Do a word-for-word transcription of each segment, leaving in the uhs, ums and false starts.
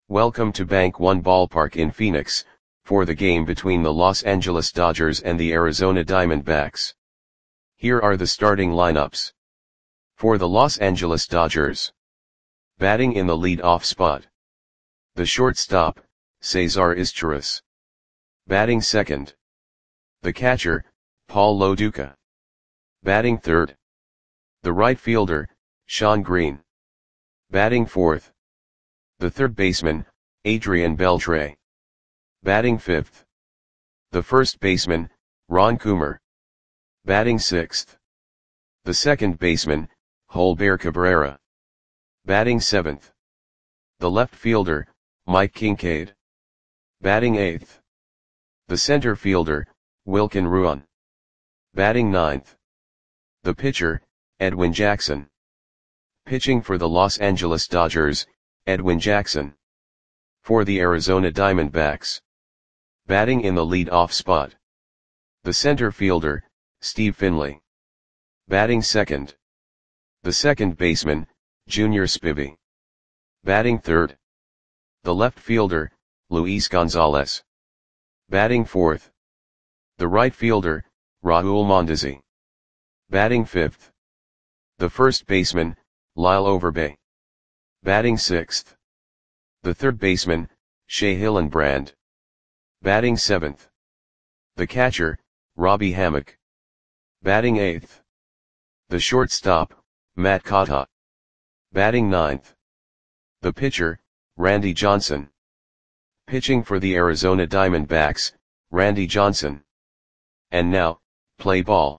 Welcome to Bank One Ballpark in Phoenix, for the game between the Los Angeles Dodgers and the Arizona Diamondbacks. Here are the starting lineups. For the Los Angeles Dodgers. Batting in the lead-off spot. The shortstop, Cesar Izturis. Batting second. The catcher, Paul Lo Duca. Batting third. The right fielder, Shawn Green. Batting fourth. The third baseman, Adrian Beltre. Batting fifth. The first baseman, Ron Coomer. Batting sixth. The second baseman, Jolber Cabrera. Batting seventh. The left fielder, Mike Kincaid. Batting eighth. The center fielder, Wilkin Ruan. Batting ninth. The pitcher, Edwin Jackson. Pitching for the Los Angeles Dodgers, Edwin Jackson. For the Arizona Diamondbacks. Batting in the lead-off spot. The center fielder, Steve Finley. Batting second. The second baseman, Junior Spivey. Batting third. The left fielder, Luis Gonzalez. Batting fourth. The right fielder, Raul Mondesi. Batting fifth. The first baseman, Lyle Overbay. Batting sixth. The third baseman, Shea Hillenbrand. Batting seventh. The catcher, Robbie Hammock. Batting eighth. The shortstop, Matt Cotta. Batting ninth. The pitcher, Randy Johnson. Pitching for the Arizona Diamondbacks, Randy Johnson. And now, play ball.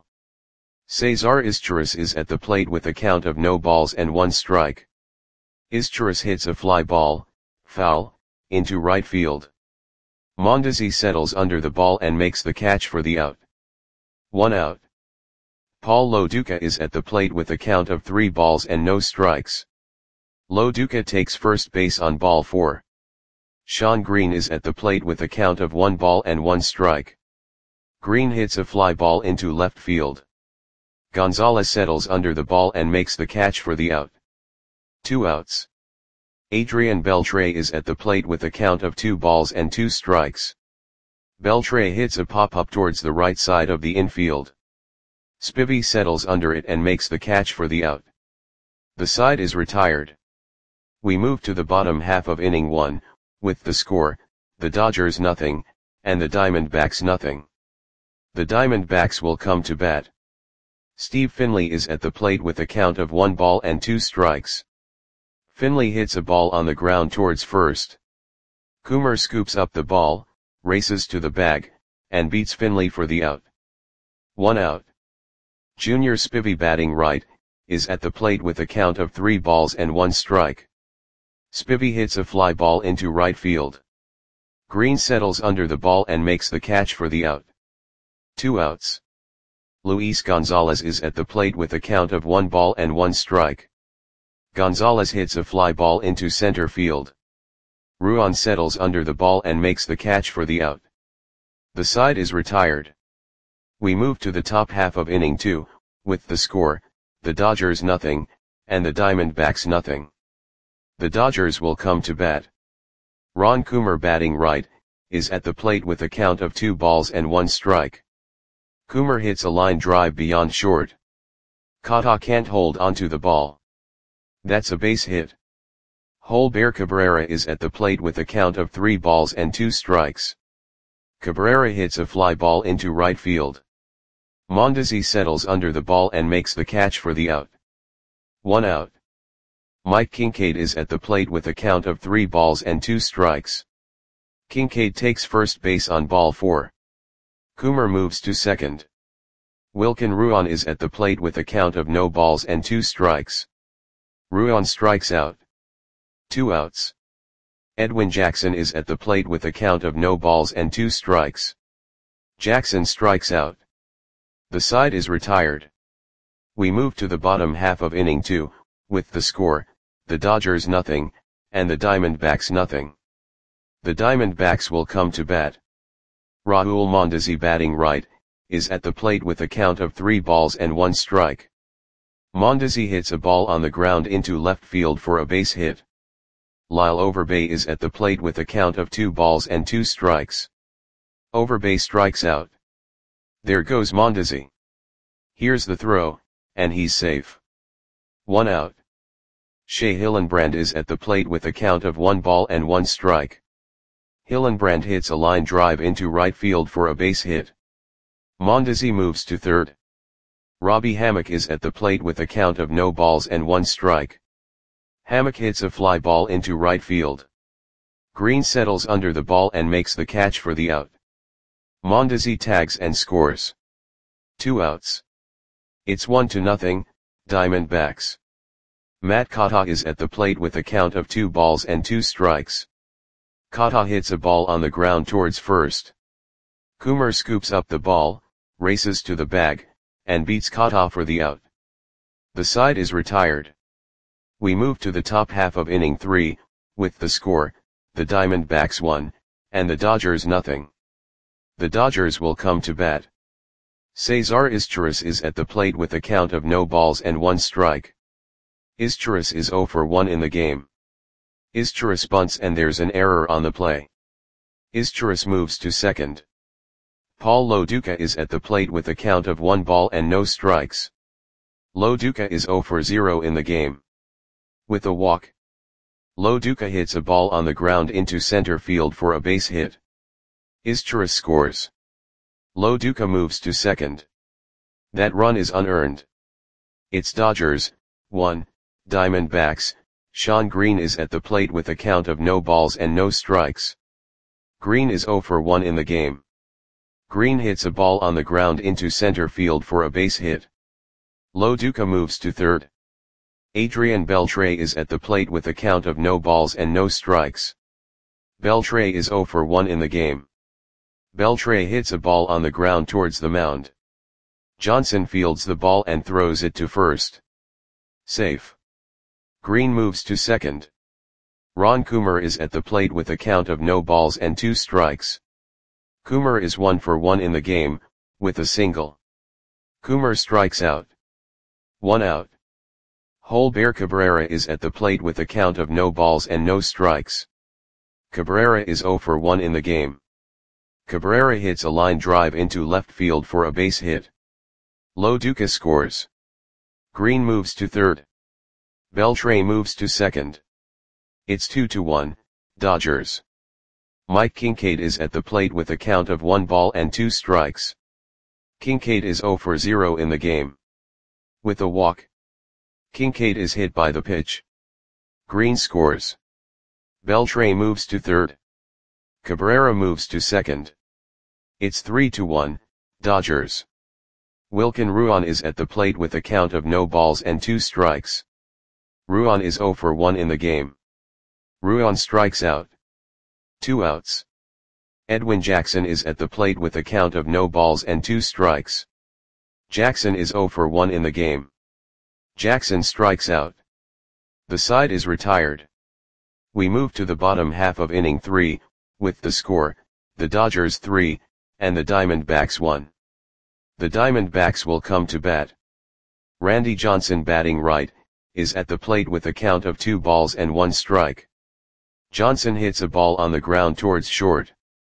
Cesar Izturis is at the plate with a count of no balls and one strike. Izturis hits a fly ball, foul, into right field. Mondesi settles under the ball and makes the catch for the out. One out. Paul Lo Duca is at the plate with a count of three balls and no strikes. Lo Duca takes first base on ball four. Shawn Green is at the plate with a count of one ball and one strike. Green hits a fly ball into left field. Gonzalez settles under the ball and makes the catch for the out. Two outs. Adrian Beltre is at the plate with a count of two balls and two strikes. Beltre hits a pop-up towards the right side of the infield. Spivey settles under it and makes the catch for the out. The side is retired. We move to the bottom half of inning one, with the score, the Dodgers nothing, and the Diamondbacks nothing. The Diamondbacks will come to bat. Steve Finley is at the plate with a count of one ball and two strikes. Finley hits a ball on the ground towards first. Coomer scoops up the ball, races to the bag, and beats Finley for the out. One out. Junior Spivey, batting right, is at the plate with a count of three balls and one strike. Spivey hits a fly ball into right field. Green settles under the ball and makes the catch for the out. Two outs. Luis Gonzalez is at the plate with a count of one ball and one strike. Gonzalez hits a fly ball into center field. Ruan settles under the ball and makes the catch for the out. The side is retired. We move to the top half of inning two, with the score, the Dodgers nothing, and the Diamondbacks nothing. The Dodgers will come to bat. Ron Coomer, batting right, is at the plate with a count of two balls and one strike. Coomer hits a line drive beyond short. Cotta can't hold onto the ball. That's a base hit. Jolber Cabrera is at the plate with a count of three balls and two strikes. Cabrera hits a fly ball into right field. Mondesi settles under the ball and makes the catch for the out. One out. Mike Kincaid is at the plate with a count of three balls and two strikes. Kincaid takes first base on ball four. Coomer moves to second. Wilkin Ruan is at the plate with a count of no balls and two strikes. Ruan strikes out. Two outs. Edwin Jackson is at the plate with a count of no balls and two strikes. Jackson strikes out. The side is retired. We move to the bottom half of inning two, with the score, the Dodgers nothing, and the Diamondbacks nothing. The Diamondbacks will come to bat. Raul Mondesi, batting right, is at the plate with a count of three balls and one strike. Mondesi hits a ball on the ground into left field for a base hit. Lyle Overbay is at the plate with a count of two balls and two strikes. Overbay strikes out. There goes Mondesi. Here's the throw, and he's safe. One out. Shea Hillenbrand is at the plate with a count of one ball and one strike. Hillenbrand hits a line drive into right field for a base hit. Mondesi moves to third. Robbie Hammock is at the plate with a count of no balls and one strike. Hammock hits a fly ball into right field. Green settles under the ball and makes the catch for the out. Mondesi tags and scores. Two outs. It's one to nothing, Diamondbacks. Matt Kata is at the plate with a count of two balls and two strikes. Kata hits a ball on the ground towards first. Coomer scoops up the ball, races to the bag, and beats Kata for the out. The side is retired. We move to the top half of inning three, with the score, the Diamondbacks one, and the Dodgers nothing. The Dodgers will come to bat. Cesar Izturis is at the plate with a count of no balls and one strike. Izturis is oh for one in the game. Izturis bunts and there's an error on the play. Izturis moves to second. Paul Lo Duca is at the plate with a count of one ball and no strikes. Lo Duca is oh for zero in the game. With a walk, Lo Duca hits a ball on the ground into center field for a base hit. Izturis scores. Lo Duca moves to second. That run is unearned. It's Dodgers, one, Diamondbacks. Shawn Green is at the plate with a count of no balls and no strikes. Green is oh for one in the game. Green hits a ball on the ground into center field for a base hit. Lo Duca moves to third. Adrian Beltre is at the plate with a count of no balls and no strikes. Beltre is oh for one in the game. Beltre hits a ball on the ground towards the mound. Johnson fields the ball and throws it to first. Safe. Green moves to second. Ron Coomer is at the plate with a count of no balls and two strikes. Coomer is one for one in the game, with a single. Coomer strikes out. One out. Holber Cabrera is at the plate with a count of no balls and no strikes. Cabrera is oh for one in the game. Cabrera hits a line drive into left field for a base hit. Lo Duca scores. Green moves to third. Beltre moves to second. It's two to one, Dodgers. Mike Kincaid is at the plate with a count of one ball and two strikes. Kincaid is oh for zero in the game. With a walk, Kincaid is hit by the pitch. Green scores. Beltre moves to third. Cabrera moves to second. It's three to one, Dodgers. Wilkin Ruan is at the plate with a count of no balls and two strikes. Ruan is oh for one in the game. Ruan strikes out. Two outs. Edwin Jackson is at the plate with a count of no balls and two strikes. Jackson is oh for one in the game. Jackson strikes out. The side is retired. We move to the bottom half of inning three, with the score, the Dodgers three, and the Diamondbacks one. The Diamondbacks will come to bat. Randy Johnson, batting right, is at the plate with a count of two balls and one strike. Johnson hits a ball on the ground towards short.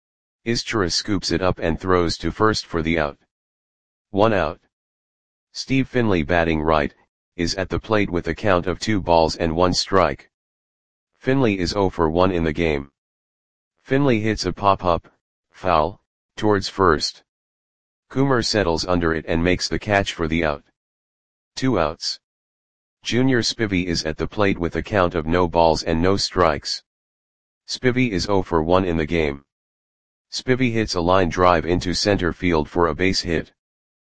Izturis scoops it up and throws to first for the out. One out. Steve Finley, batting right, is at the plate with a count of two balls and one strike. Finley is oh for one in the game. Finley hits a pop-up, foul, towards first. Coomer settles under it and makes the catch for the out. Two outs. Junior Spivey is at the plate with a count of no balls and no strikes. Spivey is oh for one in the game. Spivey hits a line drive into center field for a base hit.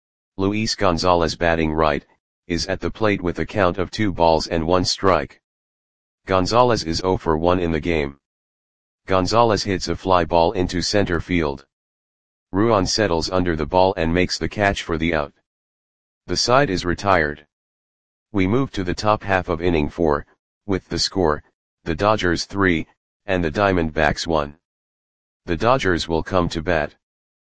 Luis Gonzalez, batting right, is at the plate with a count of two balls and one strike. Gonzalez is oh for one in the game. Gonzalez hits a fly ball into center field. Ruan settles under the ball and makes the catch for the out. The side is retired. We move to the top half of inning four, with the score, the Dodgers three, and the Diamondbacks one. The Dodgers will come to bat.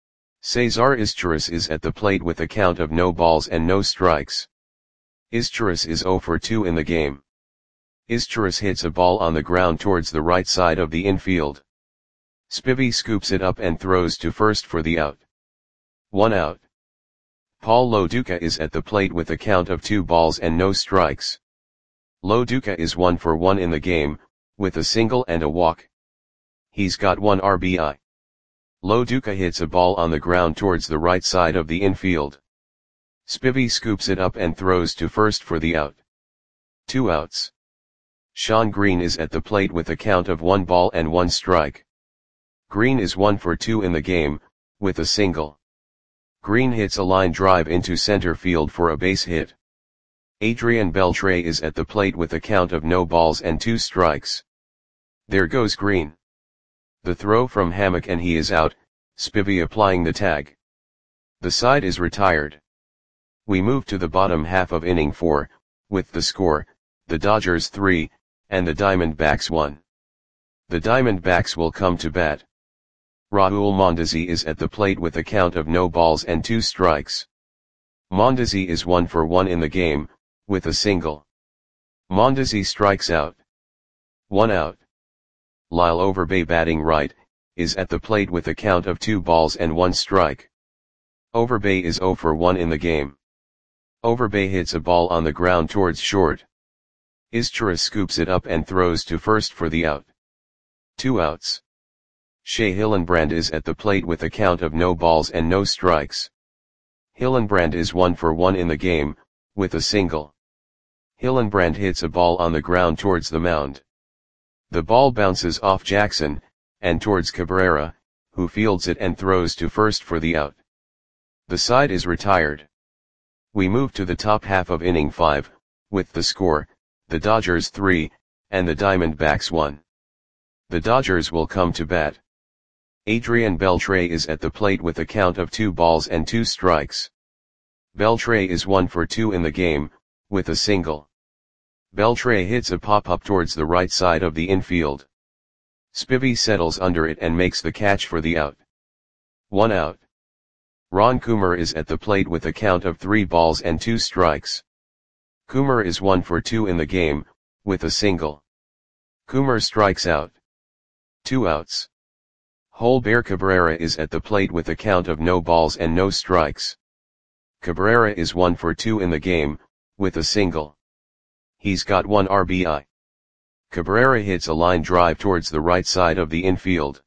Cesar Izturis is at the plate with a count of no balls and no strikes. Izturis is oh for two in the game. Izturis hits a ball on the ground towards the right side of the infield. Spivey scoops it up and throws to first for the out. One out. Paul Lo Duca is at the plate with a count of two balls and no strikes. Lo Duca is one for one in the game, with a single and a walk. He's got one R B I. Lo Duca hits a ball on the ground towards the right side of the infield. Spivey scoops it up and throws to first for the out. Two outs. Shawn Green is at the plate with a count of one ball and one strike. Green is one for two in the game, with a single. Green hits a line drive into center field for a base hit. Adrian Beltre is at the plate with a count of no balls and two strikes. There goes Green. The throw from Hammock and he is out, Spivey applying the tag. The side is retired. We move to the bottom half of inning four, with the score, the Dodgers three, and the Diamondbacks one. The Diamondbacks will come to bat. Raul Mondesi is at the plate with a count of no balls and two strikes. Mondesi is one for one in the game, with a single. Mondesi strikes out. One out. Lyle Overbay, batting right, is at the plate with a count of two balls and one strike. Overbay is zero for one in the game. Overbay hits a ball on the ground towards short. Izturis scoops it up and throws to first for the out. Two outs. Shea Hillenbrand is at the plate with a count of no balls and no strikes. Hillenbrand is one for one in the game, with a single. Hillenbrand hits a ball on the ground towards the mound. The ball bounces off Jackson, and towards Cabrera, who fields it and throws to first for the out. The side is retired. We move to the top half of inning five, with the score, the Dodgers three, and the Diamondbacks one. The Dodgers will come to bat. Adrian Beltre is at the plate with a count of two balls and two strikes. Beltre is one for two in the game, with a single. Beltre hits a pop-up towards the right side of the infield. Spivey settles under it and makes the catch for the out. One out. Ron Coomer is at the plate with a count of three balls and two strikes. Coomer is one for two in the game, with a single. Coomer strikes out. Two outs. Holber Cabrera is at the plate with a count of no balls and no strikes. Cabrera is one for two in the game, with a single. He's got one R B I. Cabrera hits a line drive towards the right side of the infield.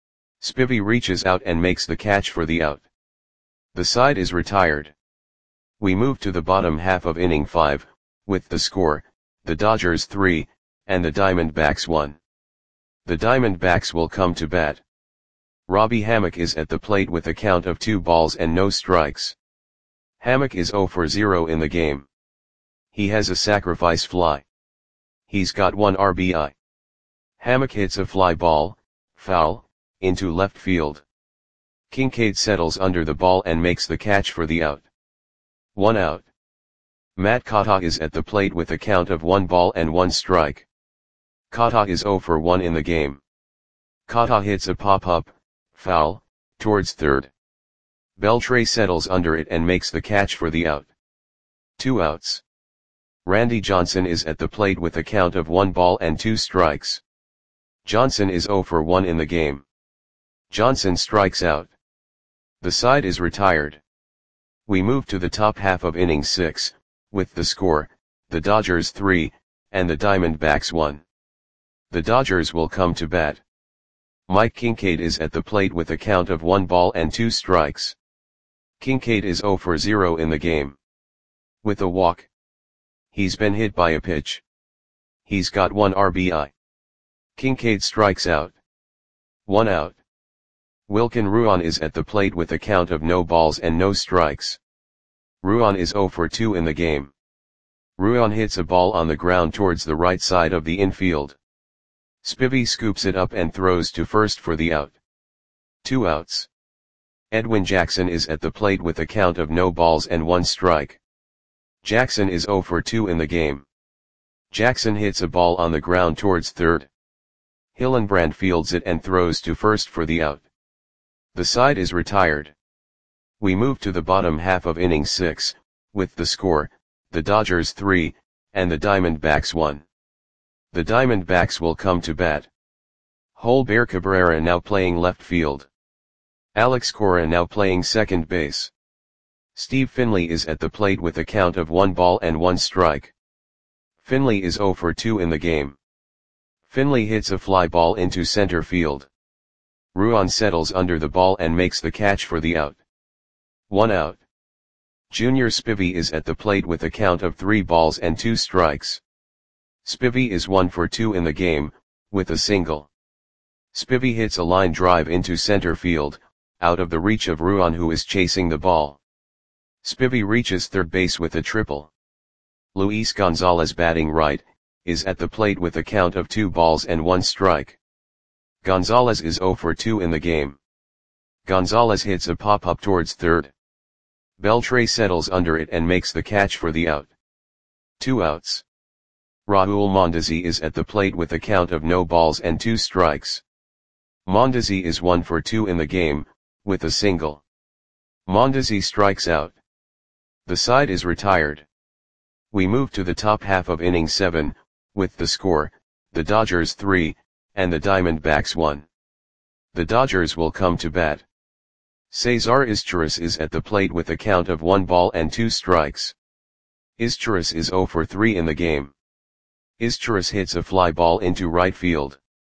Spivey reaches out and makes the catch for the out. The side is retired. We move to the bottom half of inning five, with the score, the Dodgers three, and the Diamondbacks one. The Diamondbacks will come to bat. Robbie Hammock is at the plate with a count of two balls and no strikes. Hammock is zero for zero in the game. He has a sacrifice fly. He's got one R B I. Hammock hits a fly ball, foul, into left field. Kincaid settles under the ball and makes the catch for the out. One out. Matt Kata is at the plate with a count of one ball and one strike. Kata is zero for one in the game. Kata hits a pop-up, foul, towards third. Beltre settles under it and makes the catch for the out. Two outs. Randy Johnson is at the plate with a count of one ball and two strikes. Johnson is zero for one in the game. Johnson strikes out. The side is retired. We move to the top half of inning six, with the score, the Dodgers three, and the Diamondbacks one. The Dodgers will come to bat. Mike Kincaid is at the plate with a count of one ball and two strikes. Kincaid is zero for zero in the game. With a walk. He's been hit by a pitch. He's got one R B I. Kincaid strikes out. One out. Wilkin Ruan is at the plate with a count of no balls and no strikes. Ruan is zero for two in the game. Ruan hits a ball on the ground towards the right side of the infield. Spivey scoops it up and throws to first for the out. Two outs. Edwin Jackson is at the plate with a count of no balls and one strike. Jackson is zero for two in the game. Jackson hits a ball on the ground towards third. Hillenbrand fields it and throws to first for the out. The side is retired. We move to the bottom half of inning six, with the score, the Dodgers three, and the Diamondbacks one. The Diamondbacks will come to bat. Holber Cabrera now playing left field. Alex Cora now playing second base. Steve Finley is at the plate with a count of one ball and one strike. Finley is zero for two in the game. Finley hits a fly ball into center field. Ruan settles under the ball and makes the catch for the out. One out. Junior Spivey is at the plate with a count of three balls and two strikes. Spivey is one for two in the game, with a single. Spivey hits a line drive into center field, out of the reach of Ruan, who is chasing the ball. Spivey reaches third base with a triple. Luis Gonzalez, batting right, is at the plate with a count of two balls and one strike. Gonzalez is zero for two in the game. Gonzalez hits a pop-up towards third. Beltre settles under it and makes the catch for the out. Two outs. Raul Mondesi is at the plate with a count of no balls and two strikes. Mondesi is one for two in the game, with a single. Mondesi strikes out. The side is retired. We move to the top half of inning seven, with the score, the Dodgers three, and the Diamondbacks one. The Dodgers will come to bat. Cesar Izturis is at the plate with a count of one ball and two strikes. Izturis is zero for three in the game. Izturis hits a fly ball into right field.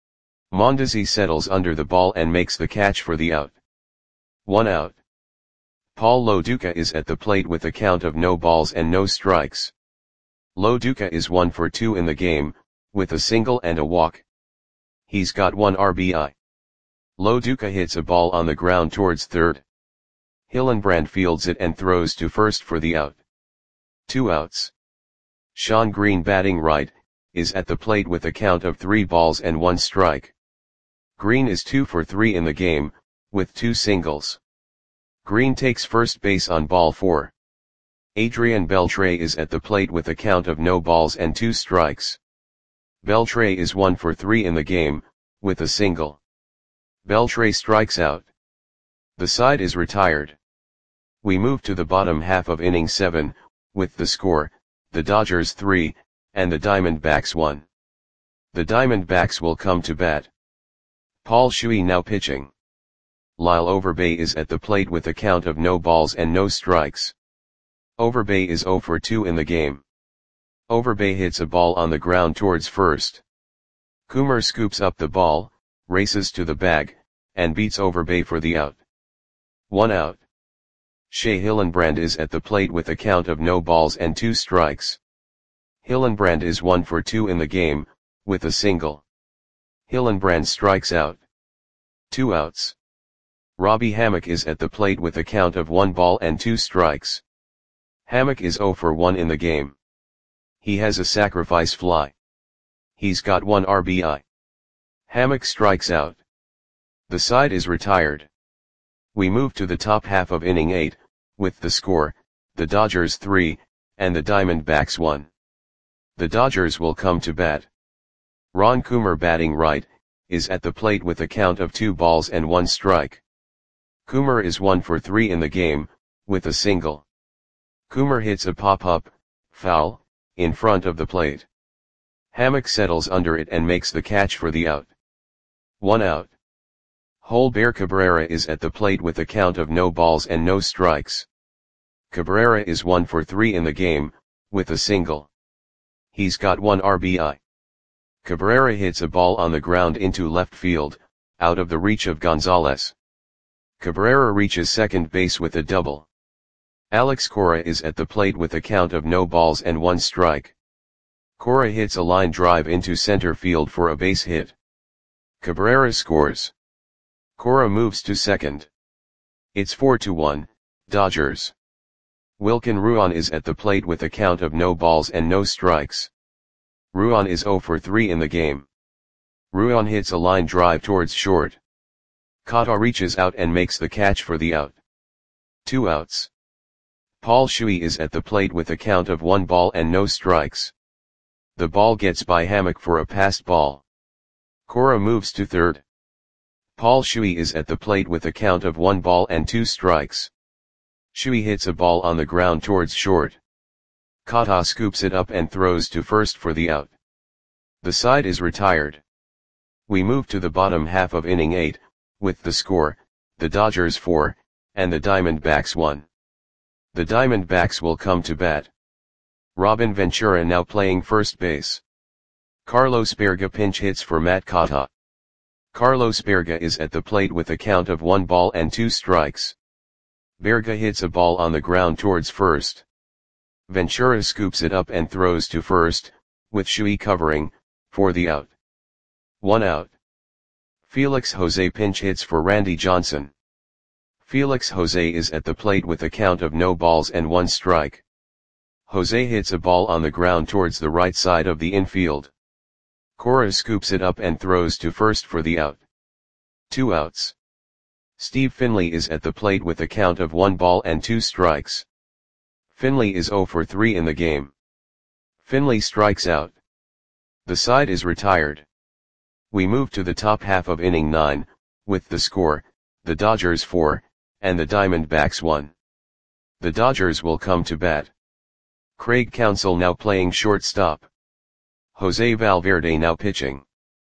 Mondesi settles under the ball and makes the catch for the out. One out. Paul Lo Duca is at the plate with a count of no balls and no strikes. Lo Duca is one for two in the game, with a single and a walk. He's got one R B I. Lo Duca hits a ball on the ground towards third. Hillenbrand fields it and throws to first for the out. Two outs. Sean Green, batting right, is at the plate with a count of three balls and one strike. Green is two for three in the game, with two singles. Green takes first base on ball four. Adrian Beltre is at the plate with a count of no balls and two strikes. Beltre is one for three in the game, with a single. Beltre strikes out. The side is retired. We move to the bottom half of inning seven, with the score, the Dodgers three, and the Diamondbacks one. The Diamondbacks will come to bat. Paul Shuey now pitching. Lyle Overbay is at the plate with a count of no balls and no strikes. Overbay is zero for two in the game. Overbay hits a ball on the ground towards first. Coomer scoops up the ball, races to the bag, and beats Overbay for the out. One out. Shea Hillenbrand is at the plate with a count of no balls and two strikes. Hillenbrand is one for two in the game, with a single. Hillenbrand strikes out. Two outs. Robbie Hammock is at the plate with a count of one ball and two strikes. Hammock is zero for one in the game. He has a sacrifice fly. He's got one R B I. Hammock strikes out. The side is retired. We move to the top half of inning eight, with the score, the Dodgers three, and the Diamondbacks one. The Dodgers will come to bat. Ron Coomer, batting right, is at the plate with a count of two balls and one strike. Coomer is one for three in the game, with a single. Coomer hits a pop-up, foul, in front of the plate. Hammock settles under it and makes the catch for the out. One out. Holber Cabrera is at the plate with a count of no balls and no strikes. Cabrera is one for three in the game, with a single. He's got one R B I. Cabrera hits a ball on the ground into left field, out of the reach of Gonzalez. Cabrera reaches second base with a double. Alex Cora is at the plate with a count of no balls and one strike. Cora hits a line drive into center field for a base hit. Cabrera scores. Cora moves to second. It's four to one, Dodgers. Wilkin Ruan is at the plate with a count of no balls and no strikes. Ruan is zero for three in the game. Ruan hits a line drive towards short. Kata reaches out and makes the catch for the out. Two outs. Paul Shuey is at the plate with a count of one ball and no strikes. The ball gets by Hammock for a passed ball. Cora moves to third. Paul Shuey is at the plate with a count of one ball and two strikes. Shuey hits a ball on the ground towards short. Kata scoops it up and throws to first for the out. The side is retired. We move to the bottom half of inning eight, with the score, the Dodgers four, and the Diamondbacks one. The Diamondbacks will come to bat. Robin Ventura now playing first base. Carlos Berga pinch hits for Matt Cotta. Carlos Berga is at the plate with a count of one ball and two strikes. Berga hits a ball on the ground towards first. Ventura scoops it up and throws to first, with Shui covering, for the out. One out. Felix Jose pinch hits for Randy Johnson. Felix Jose is at the plate with a count of no balls and one strike. Jose hits a ball on the ground towards the right side of the infield. Cora scoops it up and throws to first for the out. Two outs. Steve Finley is at the plate with a count of one ball and two strikes. Finley is zero for three in the game. Finley strikes out. The side is retired. We move to the top half of inning nine, with the score, the Dodgers four, and the Diamondbacks one. The Dodgers will come to bat. Craig Counsell now playing shortstop. Jose Valverde now pitching.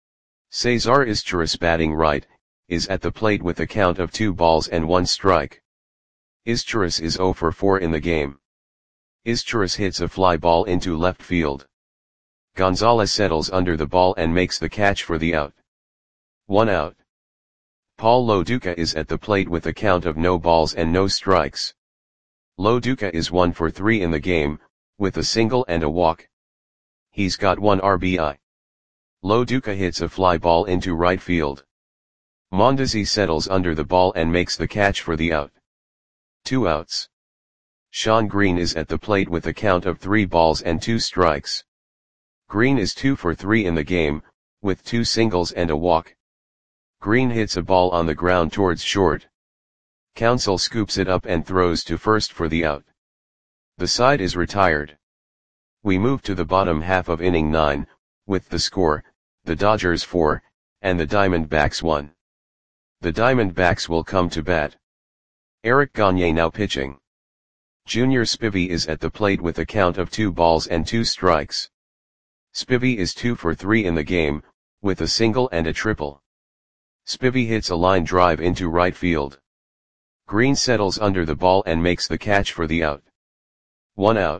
Cesar Izturis batting right, is at the plate with a count of two balls and one strike. Izturis is zero for four in the game. Izturis hits a fly ball into left field. Gonzalez settles under the ball and makes the catch for the out. One out. Paul Lo Duca is at the plate with a count of no balls and no strikes. Lo Duca is one for three in the game, with a single and a walk. He's got one R B I. Lo Duca hits a fly ball into right field. Mondesi settles under the ball and makes the catch for the out. Two outs. Sean Green is at the plate with a count of three balls and two strikes. Green is two for three in the game, with two singles and a walk. Green hits a ball on the ground towards short. Counsell scoops it up and throws to first for the out. The side is retired. We move to the bottom half of inning nine, with the score, the Dodgers four, and the Diamondbacks one. The Diamondbacks will come to bat. Eric Gagne now pitching. Junior Spivey is at the plate with a count of two balls and two strikes. Spivey is two for three in the game, with a single and a triple. Spivey hits a line drive into right field. Green settles under the ball and makes the catch for the out. One out.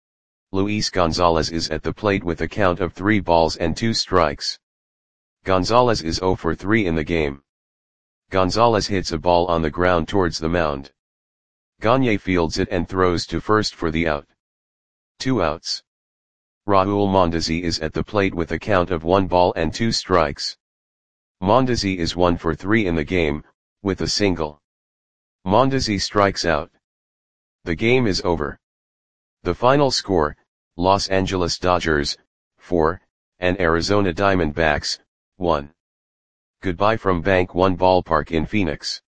Luis Gonzalez is at the plate with a count of three balls and two strikes. Gonzalez is zero for three in the game. Gonzalez hits a ball on the ground towards the mound. Gagne fields it and throws to first for the out. Two outs. Raul Mondesi is at the plate with a count of one ball and two strikes. Mondesi is one for three in the game, with a single. Mondesi strikes out. The game is over. The final score, Los Angeles Dodgers, four, and Arizona Diamondbacks, one. Goodbye from Bank One Ballpark in Phoenix.